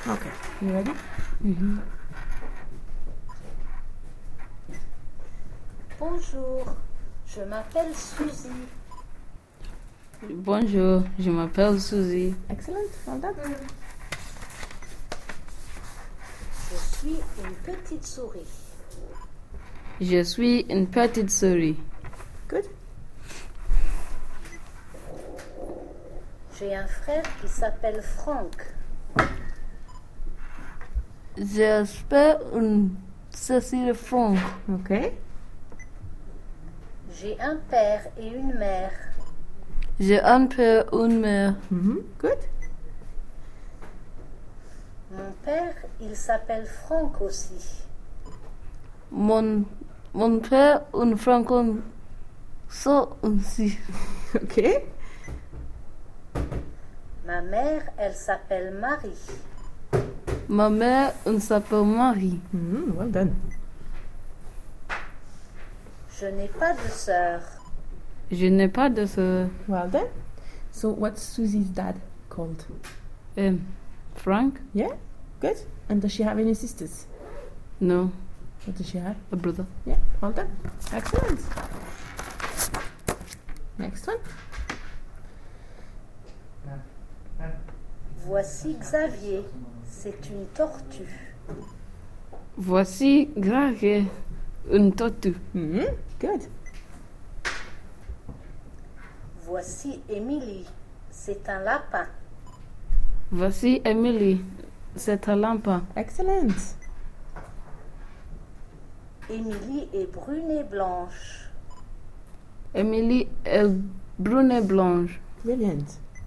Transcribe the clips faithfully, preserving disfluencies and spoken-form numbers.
Okay. You ready? Mm-hmm. Bonjour, je m'appelle Suzy. Bonjour, je m'appelle Suzy. Excellent. Well done. Je suis une petite souris. Je suis une petite souris. Good. J'ai un frère qui s'appelle Frank. J'espère une Cécile Franck. Okay. J'ai un père et une mère. J'ai un père et une mère. Mm-hmm. Good. Mon père, il s'appelle Frank aussi. Mon, mon père et une Franco sont aussi. Okay. Ma mère, elle s'appelle Marie. Ma mère elle s'appelle Marie. Mm-hmm. Well done. Je n'ai pas de sœur. Je n'ai pas de sœur. Well done. So what's Susie's dad called? Um, Frank? Yeah. Good. And does she have any sisters? No, What does she have? a brother. Yeah. Well done. Excellent. Next one. Voici Xavier. C'est une tortue. Voici Greg, une tortue. Mm-hmm. Good. Voici Émilie. C'est un lapin. Voici Emily, c'est un lampin. Excellent. Émilie est brune et blanche. Emily est brune et blanche. Brilliant.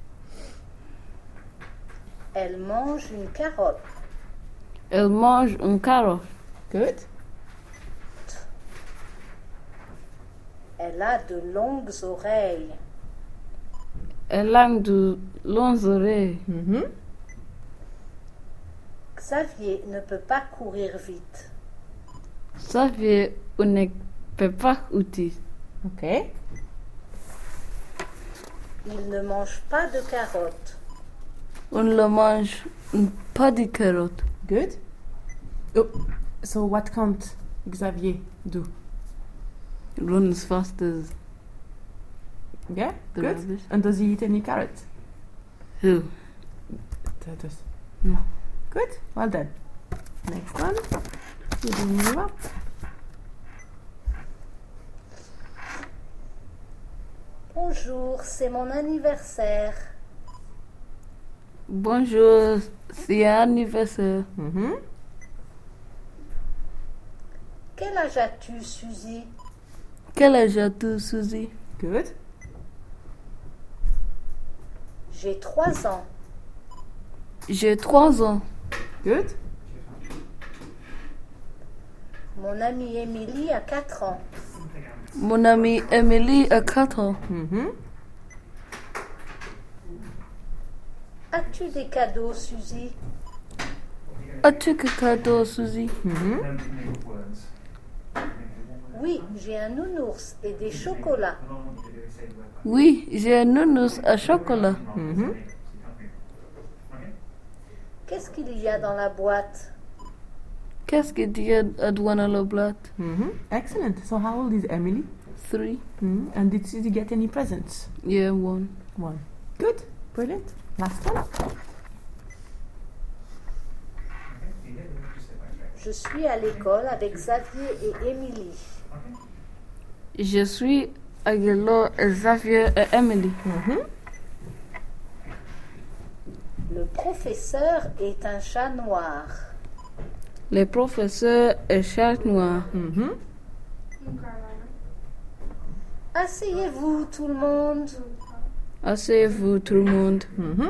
Elle mange une carotte. Elle mange une carotte. Good. Elle a de longues oreilles. Elle a de longues oreilles. Mm-hmm. Xavier ne peut pas courir vite. Xavier ne peut pas outil. Okay. Il ne mange pas de carottes. On le mange pas de carottes. Good. Oh, so what can't Xavier do? Run as fast as Yeah, the good. rabbit. And does he eat any carrots? Who? That does. No. Good. Well done. Next one. You're doing really well. Bonjour, c'est mon anniversaire. Bonjour, c'est anniversaire. Mm-hmm. Quel âge as-tu, Suzy? Quel âge as-tu, Suzy? Good. J'ai trois ans. J'ai trois ans. Good. Mon amie Émilie a quatre ans. Mon amie Emily a quatre ans. Mm-hmm. As-tu des cadeaux, Suzy? As-tu que cadeau, Suzy? Mm-hmm. Oui, j'ai un nounours et des chocolats. Oui, j'ai un nounours à chocolat. Mm-hmm. Qu'est-ce qu'il y a dans la boîte? Qu'est-ce que tu as à douane la boîte? Mm-hmm. Excellent. So how old is Emily? Three. Mm-hmm. And did Susie get any presents? Yeah, one. One. Good. Brilliant. Last one. Je suis à l'école avec Xavier et Émilie. Je suis avec Laure, Xavier et Emily. Mm-hmm. Le professeur est un chat noir. Le professeur est chat noir. Mm-hmm. Asseyez-vous, tout le monde. Asseyez-vous tout le monde. Mm-hmm.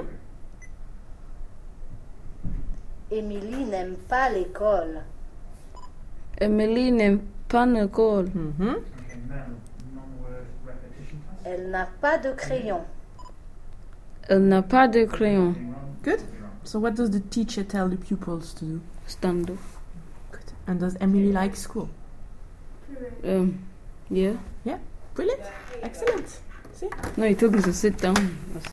Émilie n'aime pas l'école. Emily n'aime pas l'école. Mm-hmm. Elle n'a pas de crayon. Elle n'a pas de crayon. Good. So what does the teacher tell the pupils to do? Stand up. Good. And does Emily like school? Um, yeah. Yeah. Brilliant. Excellent. See? No, he told me to sit down.